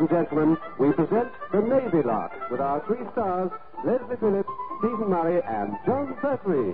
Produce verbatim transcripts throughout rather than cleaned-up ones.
and gentlemen, we present The Navy Lark with our three stars, Leslie Phillips, Stephen Murray, and John Pertwee.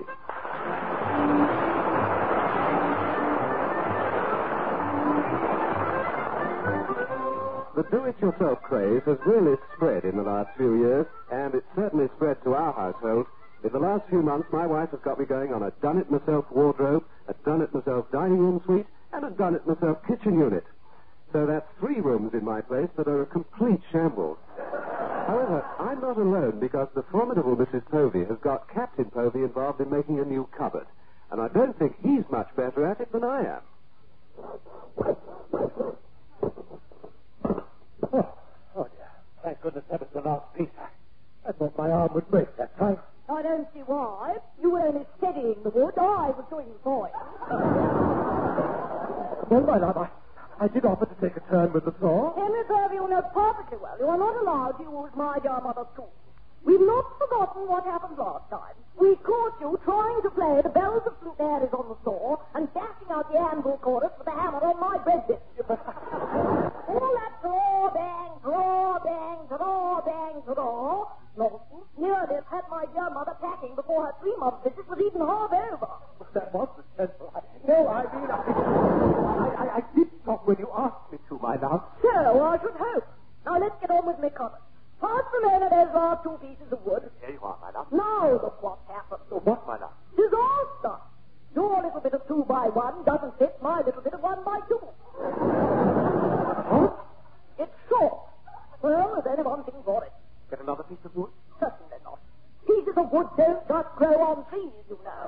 The do-it-yourself craze has really spread in the last few years, and it's certainly spread to our household. In the last few months, my wife has got me going on a done-it-myself wardrobe, a done-it-myself dining room suite, and a done-it-myself kitchen unit. So that's three rooms in my place that are a complete shambles. However, I'm not alone because the formidable Missus Povey has got Captain Povey involved in making a new cupboard. And I don't think he's much better at it than I am. Oh, oh dear. Thank goodness that was the last piece. I thought my arm would break that time. I don't see why. You were only steadying the wood. I was doing the sawing. Well, my love, I, I did offer to take a turn with the saw. Henry Purvey, you know perfectly well you are not allowed to use my dear mother's tools. We've not forgotten what happened last time. We caught you trying to play the bells of Flute Aries on the saw and bashing out the anvil chorus with a hammer on my bread biscuit. All that draw, bang, draw, bang, draw, bang, draw. Nonsense. Nearly had my dear mother packing before her three-month visit was even half over. That was the central. No, I mean, I, I, I, I did stop when you asked me to, my love. So, I should hope. Now, let's get on with me cupboard. Pass the men of those last two pieces of wood. There you are, my love. Now, look what happened. Oh, what, my love? Disaster. Your little bit of two by one doesn't fit my little bit of one by two. Huh? It's short. Well, there's only one thing for it. Get another piece of wood? Certainly not. Pieces of wood don't just grow on trees, you know.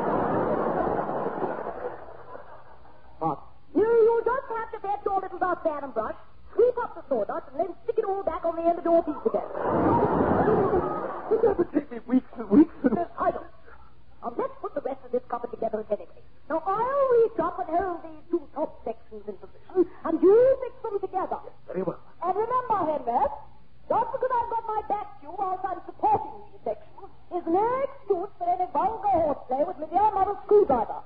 What? You, you just have to fetch your little dustpan and brush, sweep up the sawdust, and then stick it all back on the end of your piece again. It would take me weeks and weeks and... I don't. Now, let's put the rest of this cupboard together at any rate. Now, I'll reach up and hold these two top sections in position, and you fix them together. Very well. And remember, Henry, just because I've got my back to you whilst I'm supporting these sections is no excuse for any vulgar horseplay with my dear mother's screwdriver.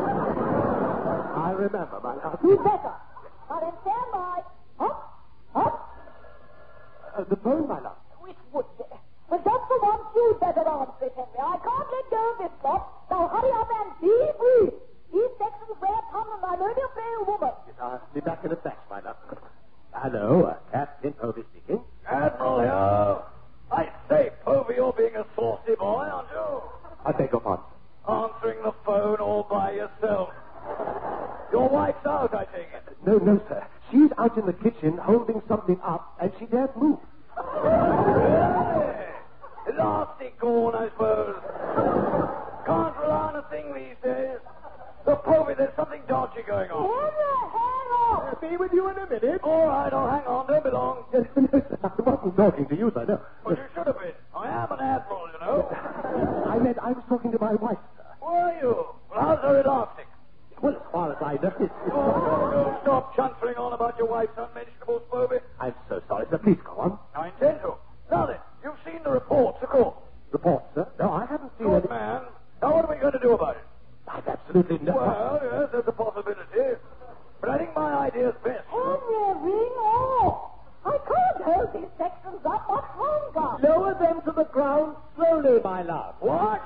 I remember, my love. You better. Now then, stand by. Up, up. Uh, the phone, my love. Which would be? But just for once, you'd better answer it, Henry. I can't let go of this lot. Now hurry up and be brief. These sections wear tunnel, and I'm only a frail woman. Yes, I'll be back in a flash, my love. Hello, uh, Captain Povey speaking. Admiral here. I say, Povey, you're being a saucy boy, aren't you? I beg your pardon. Answering the phone all by yourself. Your wife's out, I take it. No, no, sir. She's out in the kitchen holding something up, and she daren't move. Really? Elastic gone, I suppose. Can't rely on a thing these days. So, Povey, there's something dodgy going on. Henry, hang on. I'll be with you in a minute. All right, I'll hang on. Don't be long. Yes, no, sir. I wasn't talking to you, sir, no. Well, you should have been. I am an admiral, you know. I meant I was talking to my wife, sir. Were you? Well, how's her elastic? Well, as far as I know, it's... Oh, don't stop chuntering on about your wife's unmentionables, Povey. I'm so sorry, sir. Please go on. I intend to. Now then, you've seen the reports, of course. Report, sir? No, I haven't seen Good any... man. Now, what are we going to do about it? I've absolutely no... Well, yes, there's a possibility. But I think my idea's best. Henry, ring off. I can't hold these sections up much longer. Lower them to the ground slowly, my love. What?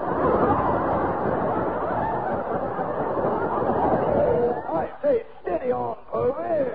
I say, steady on, Povey.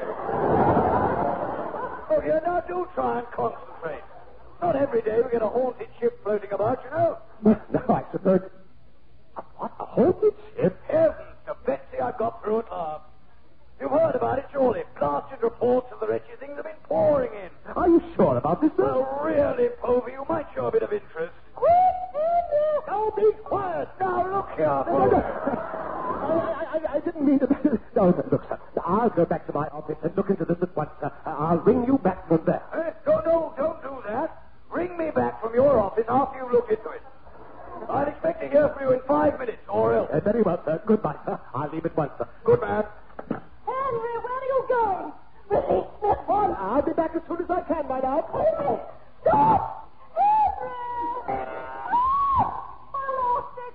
Oh, yeah, now do try and concentrate. Not every day we get a haunted ship floating about, you know. No, I suppose... A what? A haunted ship? Heavens to Betsy, I've got through at last. You've heard about it, surely. Blasted reports of the wretched things have been pouring in. Are you sure about this, sir? Well, really, Povey, you might show a bit of interest. Quick, Henry. Now be quiet. Now, look here, No, no, Povey. no. I, I, I didn't mean to... No, no, look, sir. I'll go back to my office and look into this at once, sir. I'll ring you back from there. Eh? No, no, don't do that. Ring me back from your office after you look into it. I'll expect to hear from you in five minutes, or else. Uh, very well, sir. Goodbye, sir. I'll leave at once, sir. Good man. Henry, where are you going? Release me at once. I'll be back as soon as I can, my love. Henry, stop! Henry! Ah! I lost it!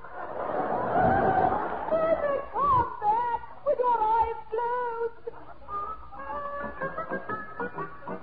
Henry, come back with your eyes closed!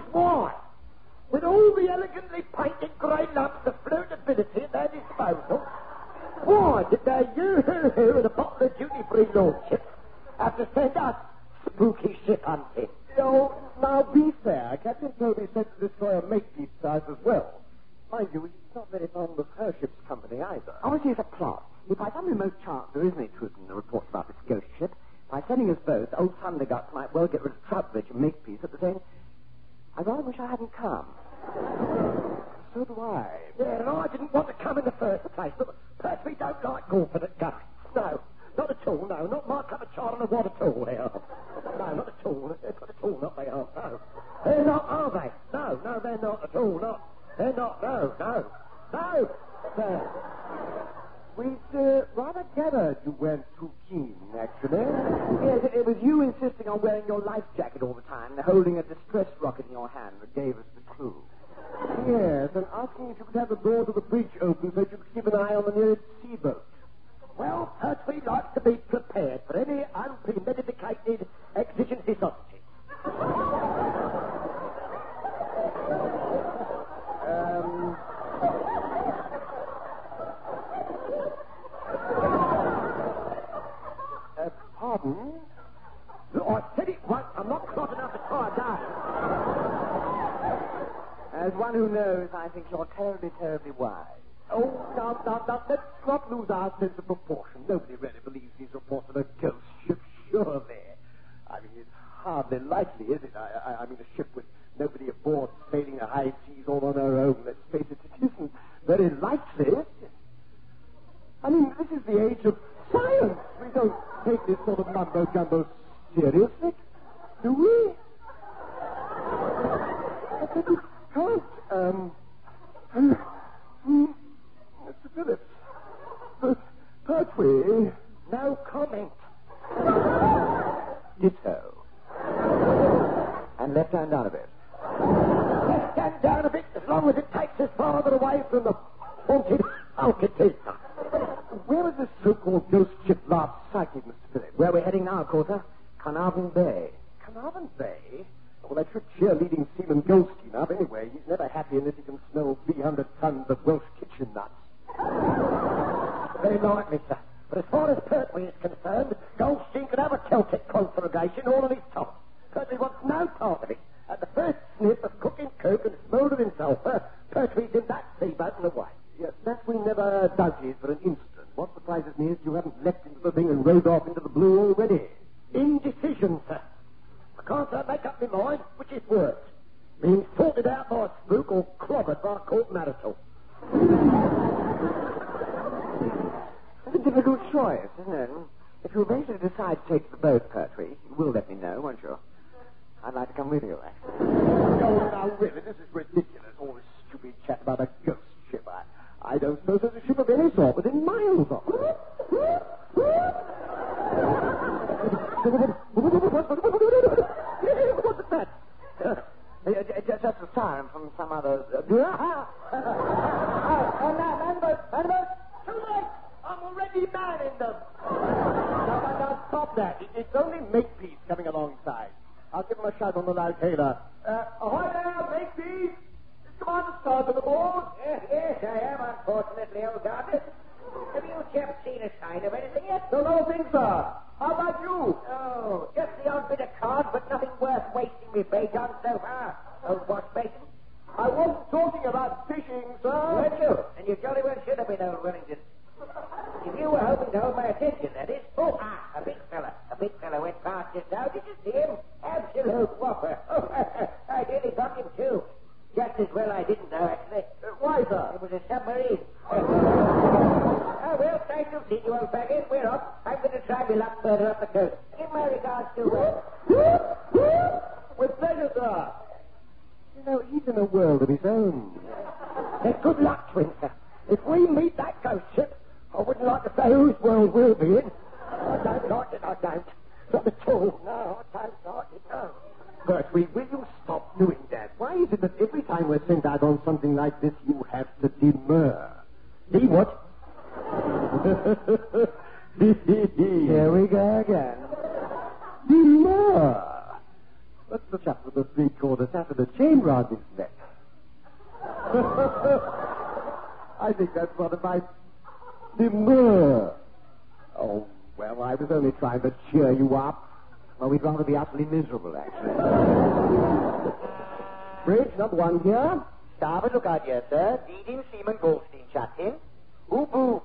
is why, with all the elegantly painted grey lumps of flirtability at their disposal, why did they you-hoo-hoo with a bottle of duty-free lordship have to send us spooky ship hunting? No, now be fair. Captain Toby sent to destroy a Makepeace size as well. Mind you, he's not very fond of her ship's company either. Obviously, it's a plot. If by some remote chance there is any truth in the reports about this ghost ship, by sending us both, old Thunderguts might well get rid of Troutbridge and Makepeace at the same... I rather wish I hadn't come. So do I. Yeah, and I didn't want to come in the first place, but Pertwee don't like confident guys. No, not at all, no. Not my cup of char and a wad at all, they are. No, not at all. Not at all, not they are, no. They're not, are they? No, no, they're not at all, not. They're not, no, no. No! There. We'd uh, rather gathered you weren't too keen, actually. Yes, it, it was you insisting on wearing your life jacket all the time and holding a distress rocket in your hand that gave us the clue. Yes, and asking if you could have the door to the bridge open so that you could keep an eye on the nearest seaboat. Well, Pertwee likes to be prepared for any unpremeditated exigency sausage. um... Uh, pardon? Look, I said it once. I'm not clot enough to try again. As one who knows, I think you're terribly, terribly wise. Oh, now, now, now, let's not lose our sense of proportion. Nobody really believes these reports of a ghost ship, surely. I mean, it's hardly likely, is it? I, I, I mean, a ship with nobody aboard sailing the high seas all on her own. Let's face it, it isn't very likely, is it? I mean, this is the age of science. We don't take this sort of mumbo-jumbo seriously, do we? But you can't, um... um hmm, Mister Phillips. Per- Pertwee. No comment. Ditto. And left hand down a bit. Left hand down a bit as long as it takes us farther away from the haunted Alcatraz. Where was this so-called ghost ship last sighted, Mister Phillips? Where we're heading now, Coulter? Carnarvon Bay. Carnarvon Bay? Well, that should cheer leading seaman Goldstein up anyway. He's never happy unless he can smell three hundred tons of Welsh kitchen nuts. Very likely, sir. But as far as Pertwee is concerned, Goldstein could have a Celtic conflagration all on his top. Pertwee wants no part of it. At the first sniff of cooking coke and smouldering sulphur, Pertwee's in that seaboat and away. Yes, that we never doubted for an instant. What surprises me is you haven't leapt into the thing and rowed off into the blue already. Indecision, sir. I can't uh, make up my mind which is worse. Being sorted out by a spook or clobbered by a court marital. That's a difficult choice, isn't it? If you eventually decide to take the boat, Pertwee, you will let me know, won't you? I'd like to come with you, actually. Oh, now, really, this is ridiculous. All this stupid chat about a ghost ship. I, I don't suppose there's a ship of any sort within miles of it. What's that? Uh, just a siren from some other... Uh, oh, oh, no, manboat, manboat. Too late. I'm already manning them. Now, now, now, stop that. It, it's only Makepeace coming alongside. I'll give him a shout on the loud hailer. Uh, ahoy there, Makepeace. Is Commander Starboard aboard? Yes, yes, I am, unfortunately, old Darkness. Have you chaps seen a sign of anything yet? No, no, think, sir. How about you? Oh, just the odd bit of card, but nothing worth wasting my bait on so far. Old wash basin. I wasn't talking about fishing, sir. Weren't you? And you jolly well should have been, old Wellington. If you were hoping to hold my attention, that is. Oh, ah, a big fella. A big fella went past just now. Did you see him? Absolute whopper. Oh, I nearly got him, too. Just as well I didn't know, actually. Uh, why, sir? It was a submarine. Oh, well, nice to see you, old faggot. We're off. I'm going to try my luck further up the coast. Give my regards to... Uh... With pleasure, sir. You know, he's in a world of his own. Then good luck, twin, sir. If we meet that ghost ship, I wouldn't like to say whose world we'll be in. I don't like it, I don't. Not at all. No, I don't like it, no. Pertwee, will you stop doing that? Why is it that every time we're sent out on something like this, you have to demur? See what? Here we go again. Demur? What's the chap with the three-quarter sat with a chain round his neck? I think that's one of my demur. Oh, well, I was only trying to cheer you up. Well, we'd rather be utterly miserable, actually. Bridge number one here. Starboard lookout here, sir. Leading Seaman Goldstein, Captain. Who moved?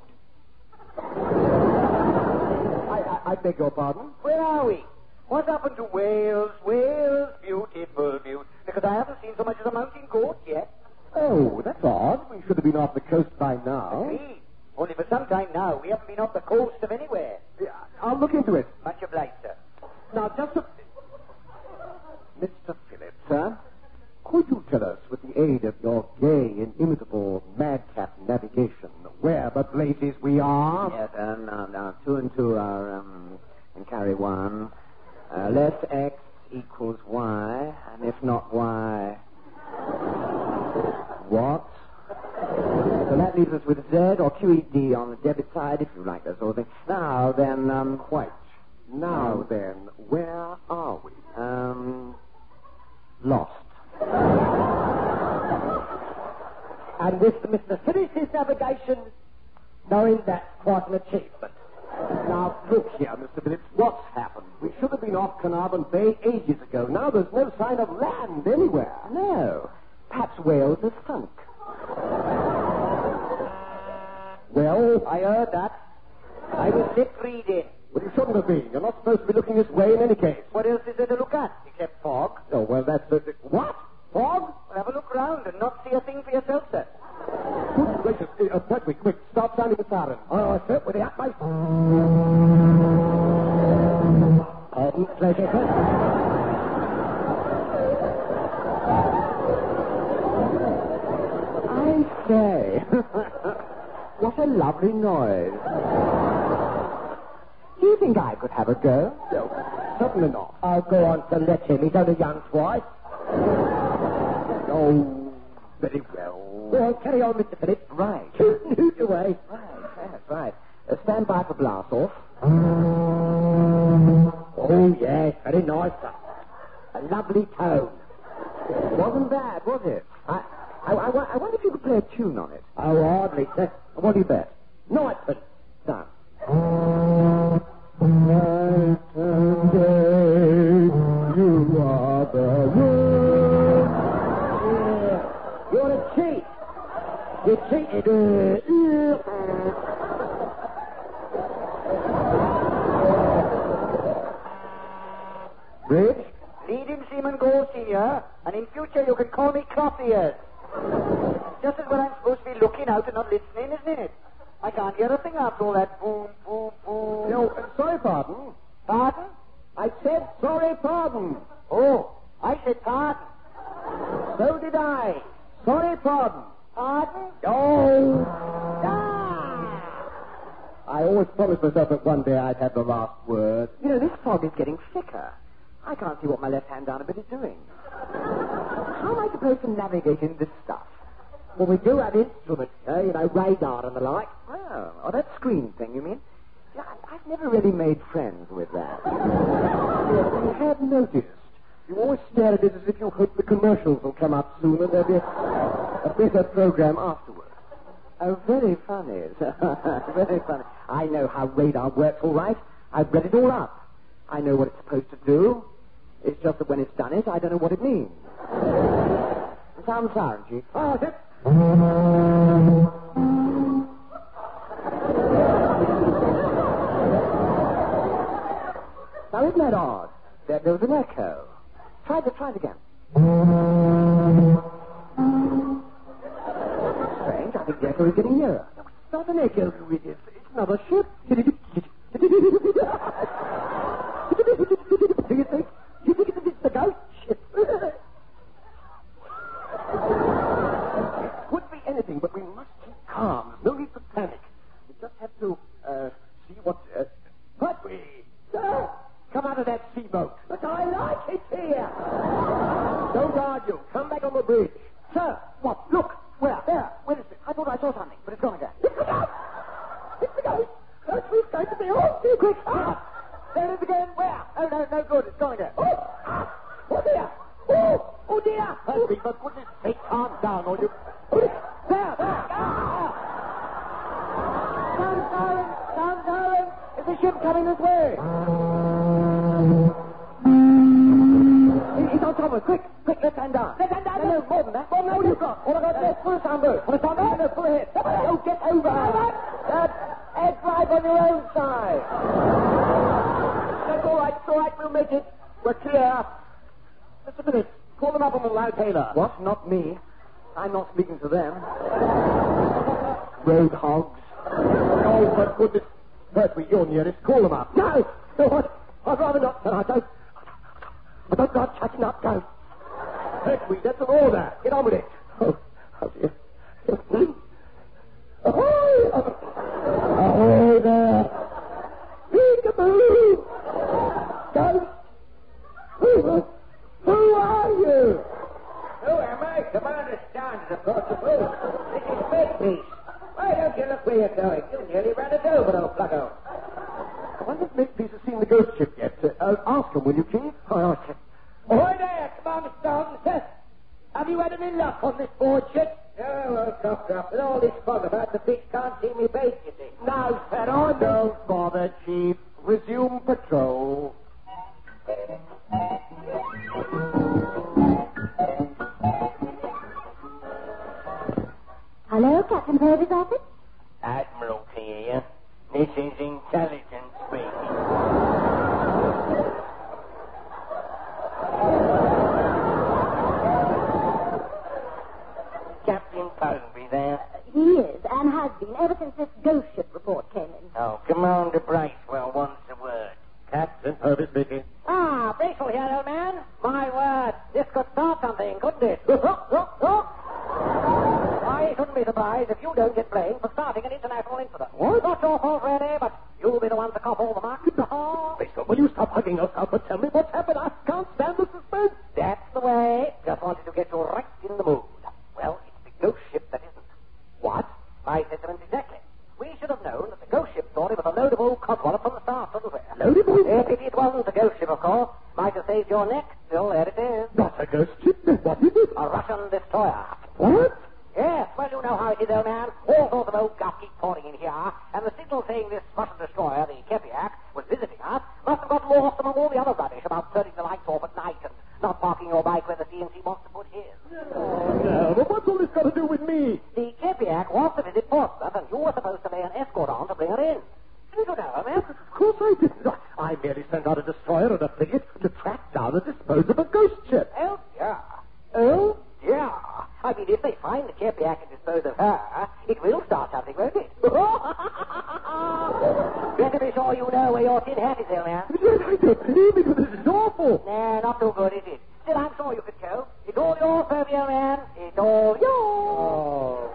I, I, I beg your pardon? Where are we? What happened to Wales? Wales, beautiful, beautiful. Because I haven't seen so much as a mountain goat yet. Oh, that's odd. We should have been off the coast by now. Agreed. Only for some time now, we haven't been off the coast of anywhere. Yeah, I'll look into it. Much obliged, sir. Now, just a... Mister Phillips, sir, could you tell us, with the aid of your gay, inimitable, madcap navigation, where the blazes we are? Yes, um, now, now, two and two are, um, can carry one. Uh, less X equals Y, and if not Y... What? So that leaves us with Z or Q E D on the debit side, if you like that sort of thing. Now, then, um... Quite. Now, then, where are we? Um... Lost. And with Mister Phillips' navigation, knowing that's quite an achievement. Now, look here, Mister Phillips, what's happened? We should have been off Carnarvon Bay ages ago. Now there's no sign of land anywhere. No. Perhaps Wales has sunk. Well, I heard that. I was lip reading. well, you shouldn't have been. You're not supposed to be looking this way in any case. What else is there to look at, except fog? Oh, well, that's... Uh, what? Fog? Well, have a look round and not see a thing for yourself, sir. Good gracious. Uh, uh, Pedwick, quick, start sounding the siren. Oh, sir, with the utmost... Pardon, pleasure, sir. I say. What a lovely noise. Do you think I could have a go? No, certainly not. I'll go on to let him. He's only young twice. Oh, very well. Well, carry on, Mister Phillips. Right. Shoot and hoot away. Right, that's right. Uh, stand by for blast off. Oh, yes, very nice, sir. A lovely tone. Wasn't bad, was it? I, I, I, I wonder if you could play a tune on it. Oh, hardly, sir. What do you bet? Ninepence. Done. Night and day, you are the world. Yeah. You're a cheat. You cheated. Uh, Bridge? Leading Seaman Gold, Senior, and in future you can call me Crop Ears. Just as when I'm supposed to be looking out and not listening, isn't it? I can't hear a thing after all that boom, boom, boom. No, uh, sorry, pardon. Pardon? I said sorry, pardon. Oh, I said pardon. So did I. Sorry, pardon. Pardon? Oh. Ah! I always promised myself that one day I'd have the last word. You know, this fog is getting thicker. I can't see what my left hand down a bit is doing. How am I supposed to navigate in this stuff? well, we do have instruments, sir, you know, radar and the like. Oh, oh, that screen thing, you mean? Yeah, I, I've never really made friends with that. I have noticed. You always stare at it as if you hope the commercials will come up soon and there'll be a, a better program afterwards. Oh, very funny. Very funny. I know how radar works all right. I've read it all up. I know what it's supposed to do. It's just that when it's done it, I don't know what it means. Sound siren, Chief. Oh, that... Now, isn't that odd? There, there was an echo. Try it, try it again. Strange. I think the echo is getting nearer. It's not an echo, you idiot. It's another ship. Do you think? You think it's the ghost ship? It could be anything, but we must keep calm. There's no need for panic. We just have to uh, see what. Uh, what we. Sir, come out of that sea boat. But I like it here. Don't argue. Come back on the bridge. Sir, what? Look. Where? There. Where is it? I thought I saw something, but it's gone again. It's the ghost. It's the ghost. Ghost is going to be all too quick. Ah, There it is again. Where? Oh, no, no good. It's gone again. oh, ah, Oh, dear! Oh, oh, dear! Pertwee, for goodness sake, calm down, or you... Oh, dear. There, there! Ah! Come, darling! Come, darling! Is the ship coming this way? He's on top of us. Quick, quick, let's hand down. Let's hand down. No, no, more than that. More than that. What have you got? All I got is full of sunburst. Full of sunburst? No, full ahead. Oh, get over. That's edge right on your own side. That's all right, it's all right, we'll make it. We're clear. Just a minute. Call them up on the loudhailer. What? Not me. I'm not speaking to them. Road hogs. Oh, for goodness. Pertwee, you're nearest. Call them up. No! No, what? I'd rather not, sir. I don't... I don't like chatting up, don't. Pertwee, that's an order. Get on with it. Oh, oh dear. Ahoy! Ahoy there! Peekaboo! Ghost! Who, who are you? Who am I? Commander Starnes, of course, the boat. This is Makepeace. Why don't you look where you're going? You nearly ran us over, old Pluggo. I wonder if Makepeace has seen the ghost ship yet. Uh, uh, ask him, will you, Chief? Oh, okay. Ahoy there, Commander Starnes. Have you had any luck on this board ship? Oh, well, cough drop. With all this fog about, the fish can't see me bait, you see. No, sir, oh, don't bother, Chief. Resume patrol. Hello, Captain Purvis' office? Admiralty here. This is intelligence speaking. Captain Pugby there? He is, and has been, ever since this ghost ship report came in. Oh, Commander Bracewell wants a word. Captain Purvis speaking. Ah, Bracewell here, old man. My word, this could start something, couldn't it? I shouldn't be surprised if you don't get blamed for starting an international incident. What? Not your fault, really, but you'll be the one to cop all the marks. Bracewell, will you stop hugging us up and tell me what's happened? I can't stand the suspense. That's the way. Just wanted to get you right in the mood. Well, it's the ghost ship that isn't. What? My sentiments exactly. We should have known that the ghost ship story was a load of old codwallop from the start, shouldn't we? Load of old- If it, it wasn't a ghost ship, of course. Might have saved your neck. Still, there it is. Not a ghost ship, then what is it? A Russian destroyer. What? Yes, well, you know how it is, old man. All sorts of old guff keep pouring in here, and the signal saying this Russian destroyer, the Kepiak, was visiting us, must have got lost among all the other rubbish about turning the lights off at night and not parking your bike where the C N C wants to put his. Oh, no, but what's all this got to do with me? The Kepiak was to visit Portsmouth, and you were supposed to lay an escort on to bring her in. Didn't you know, old man? Of course I didn't. I merely sent out a destroyer and a frigate to track down and dispose of a ghost ship. Oh, yeah. Oh? Yeah. I mean, if they find the Kepiak and dispose of her, it will start something, won't it? Better be sure you know where your tin hat is, old man. Yes, I don't believe it, but this is awful. Nah, not too good, is it? Still, I'm sure you could go. It's all yours, Toby, old man. It's all yours.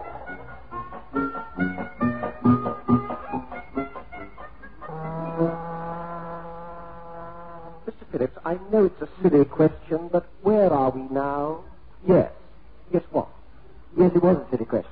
Mister Phillips, I know it's a silly question, but where are we now? Yes. Yes, what? Yes, it was a silly question.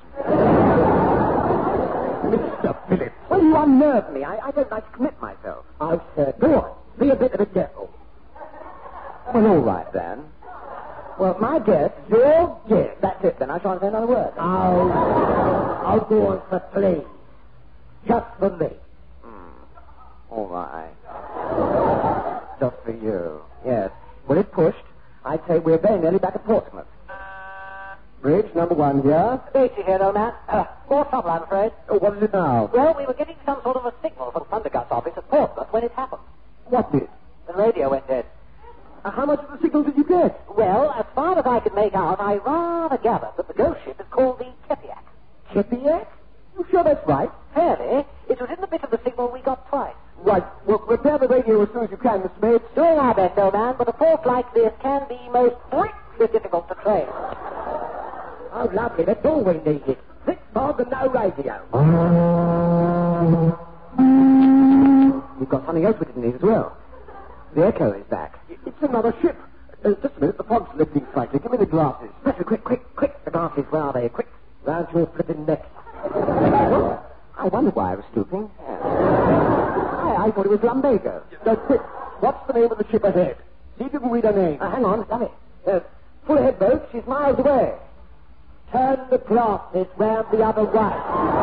Mister Phillips. Well, you unnerved me. I, I don't like to commit myself. I've said, go on. Be a bit of a devil. Well, all right, then. Well, my guess, your guess. That's it, then. I shan't say another word. I'll, I'll go on for play. Just for me. All right. Just for you. Yes. Well, it pushed. I'd say we're very nearly back at Portsmouth. Bridge number one here. Basie here, old man. Uh, more trouble, I'm afraid. Oh, what is it now? Well, we were getting some sort of a signal from Thundergut's office at Portsmouth when it happened. What did? The radio went dead. Uh, how much of the signal did you get? Well, as far as I could make out, I rather gathered that the ghost ship is called the Kepiak. Kepiak? You sure that's right? Fairly. It was in the bit of the signal we got twice. Right. Well, repair the radio as soon as you can, Mister Bates. Doing our best, old man, but a fault like this can be most frightfully difficult to trace. Oh, lovely. That's all we needed. Thick fog and no radio. We've got something else we didn't need as well. The echo is back. It's another ship. Uh, just a minute. The fog's lifting slightly. Give me the glasses. Pressure, quick, quick, quick. The glasses, where are they? Quick. Round your flipping neck. I wondered why I was stooping. Yeah. I, I thought it was lumbago. No, quick. What's the name of the ship ahead? See if you can read her name. Uh, hang on, dummy. Uh, full ahead boat, she's miles away. Turn the glasses round the other way.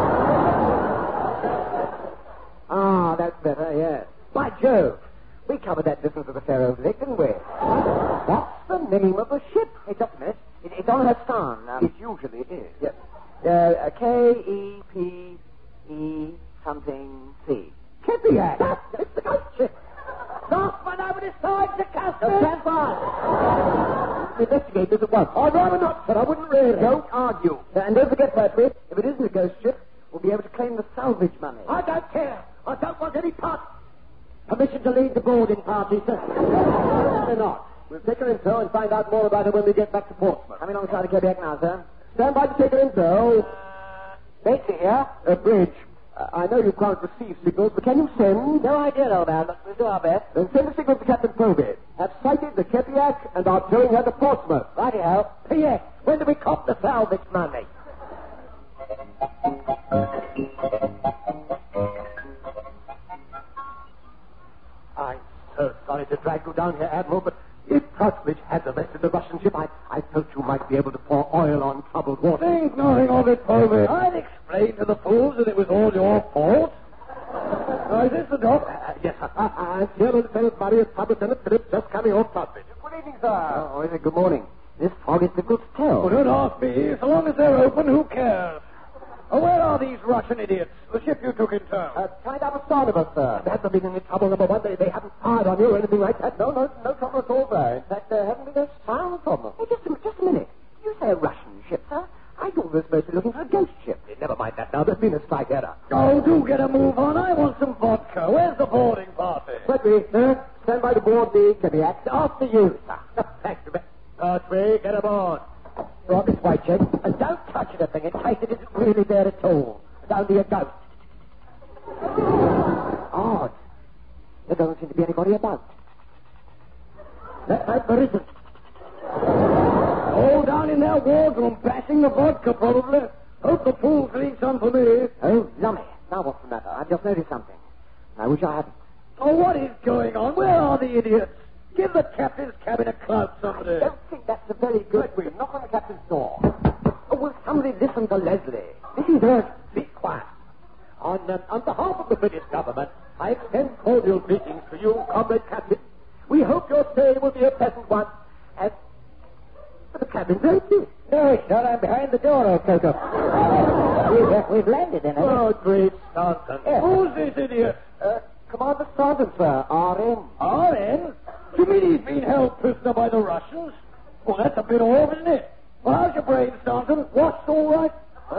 Ah, that's better, yes. By Jove, we covered that distance of the Faroe Lake, didn't we? What's the name of the ship? Hey, just a minute. It, it's on her stern. Um, It usually is. yes. Uh, K E P E something C. Kepiak! It's the ghost ship! Northman over the side to Casper! Stand by! Investigate this at once. I'd rather not, sir. I wouldn't really. Don't argue. Uh, and don't forget, Pertwee, if it isn't a ghost ship, we'll be able to claim the salvage money. I don't care. I don't want any part. Permission to lead the boarding party, sir. They're not. We'll take her in tow and find out more about her when we get back to Portsmouth. Coming alongside the Quebec now, sir. Stand by to take her in tow. Basie here. Uh, Bridge, uh, I know you can't receive signals, but can you send? No idea, old man, but we'll do our best. Then send a signal to Captain Proby. Have sighted the Kepiak and are towing her to Portsmouth. Righty-ho. P S. When do we cop the salvage money? I'm so sorry to drag you down here, Admiral, but if Trowbridge had arrested the Russian ship, I, I thought you might be able to pour oil on troubled water. Think nothing of it, Proby. I'd explain to the fools that it was all your fault. Now, is this the dock? Uh, yes, sir. Uh, I'm here, Lieutenant Murray, and Sub Lieutenant Phillips, just coming off Trowbridge. Good evening, sir. Oh, is it good morning? This fog is difficult to tell. Oh, don't ask me. So long as they're open, who cares? Oh, where are these Russian idiots? The ship you took in tow? Uh, tied up astern of us, sir. There hasn't been any trouble, number one. They, they haven't fired on you or anything like that. No, no, no trouble at all, sir. In fact, there hasn't been a sound from them. Hey, just a, just a minute. You say a Russian ship, sir? I thought we were supposed to be looking for a ghost ship. Hey, never mind that now. There's been a slight error. Oh, do get a move on. I want some vodka. Where's the boarding party? Pertwee, sir, stand by to board the Kepiak. After you, sir. Thank you, Pertwee, get aboard. Right, Miss Whitehead, and don't touch anything in case it isn't really there at all. It's only a ghost. Odd. There doesn't seem to be anybody about. That night there isn't. All down in their wardroom, bashing the vodka, probably. Hope the fools leave some for me. Oh, lummy. Now what's the matter? I've just noticed something. I wish I hadn't. Oh, what is going on? Where are the idiots? Give the captain's cabin a clout, somebody. I don't think that's a very good... Pertwee, knock on the captain's door. Oh, will somebody listen to Leslie? This is urgent. Be quiet. On, um, on behalf of the British government, I extend cordial greetings to you, Comrade Captain. We hope your stay will be a pleasant one. And the cabin's empty. No, it's not. I'm behind the door, old Coco. we've, uh, we've landed in it. Oh, great Staunton. Yeah. Who's this idiot? Uh, Commander Staunton, sir. R N. R N? You mean he's been held prisoner by the Russians? Well, that's a bit off, isn't it? Well, how's your brain, Staunton? Watched all right?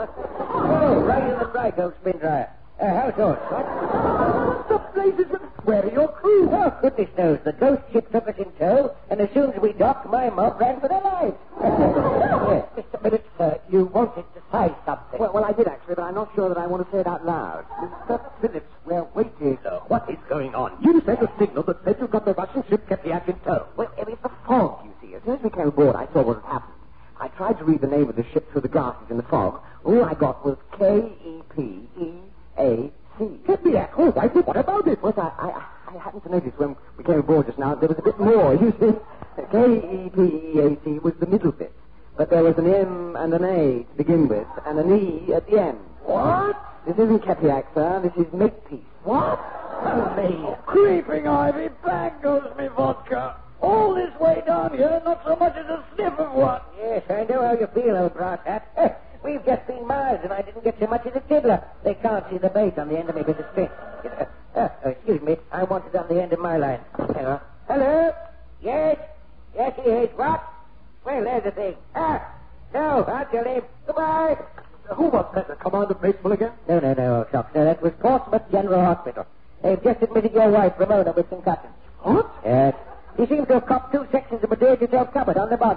Oh, right in the strike, old spin dryer. Uh, how's yours, what? The blazes with... Where are your crew? Oh, goodness knows. The ghost ship took us in tow, and as soon as we docked, my mob ran for their lives. Yes, just a minute, sir. You wanted to say something. Well, well, I did actually, but I'm not sure that I want to say it out loud. Mister Phillips, we're waiting. Uh, what is going on? You sent a signal that said you got the Russian ship Kepiak in tow. Well, it was the fog, you see. As soon as we came aboard, I saw what had happened. I tried to read the name of the ship through the glasses in the fog. All I got was K E P E A C. Kepiak? Oh, why, what about it? Well, I, I, I happened to notice when we came aboard just now, there was a bit more. You see, K E P E A C was the middle bit. But there was an M and an A to begin with, and an E at the end. What? This isn't Kepiak, sir. This is Makepeace. What? Oh, me. Creeping Ivy, back goes me vodka. All this way down here, not so much as a sniff of one. Yes, I know how you feel, old brass hat. We've just been miles, and I didn't get so much as a tiddler. They can't see the bait on the end of me bit of string. Uh, uh, excuse me, I want it on the end of my line. Hello? Hello? Yes? Yes, he is. What? Well, there's the thing. Ah! No, I'll tell him. Goodbye. Uh, who was that? The Commander Baseball again? No, no, no, old chap. No, that was Portsmouth General Hospital. They've just admitted your wife, Ramona, with concussions. What? Yes. She seems to have copped two sections of a do-it-yourself cupboard on the bunk.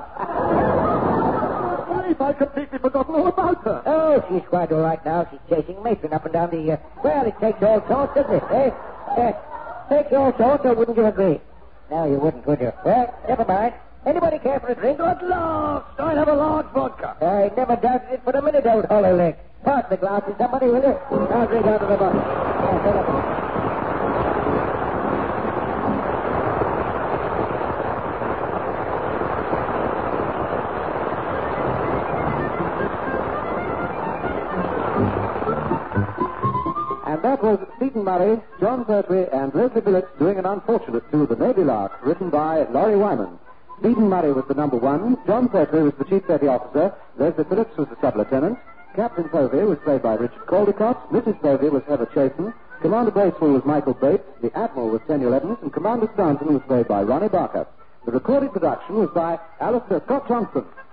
What if I completely forgotten all about her? Oh, she's quite all right now. She's chasing Mason up and down the... Uh, well, it takes all sorts, doesn't it, eh? Uh, takes all sorts, or wouldn't you agree? No, you wouldn't, would you? Well, never mind. Anybody care for a drink? At last, I'll have a large vodka. I never doubted it for a minute, old hollow leg. Pass the glass to somebody, will you? I'll drink out of the bottle. Yeah, stars Stephen Murray, John Pertwee, and Leslie Phillips doing an unfortunate to The Navy Lark, written by Laurie Wyman. Stephen Murray was the number one, John Pertwee was the chief petty officer, Leslie Phillips was the sub-lieutenant, Captain Povey was played by Richard Caldecott, Missus Povey was Heather Chasen, Commander Bracewell was Michael Bates, the Admiral was Samuel Evans, and Commander Staunton was played by Ronnie Barker. The recorded production was by Alistair Scott Johnson.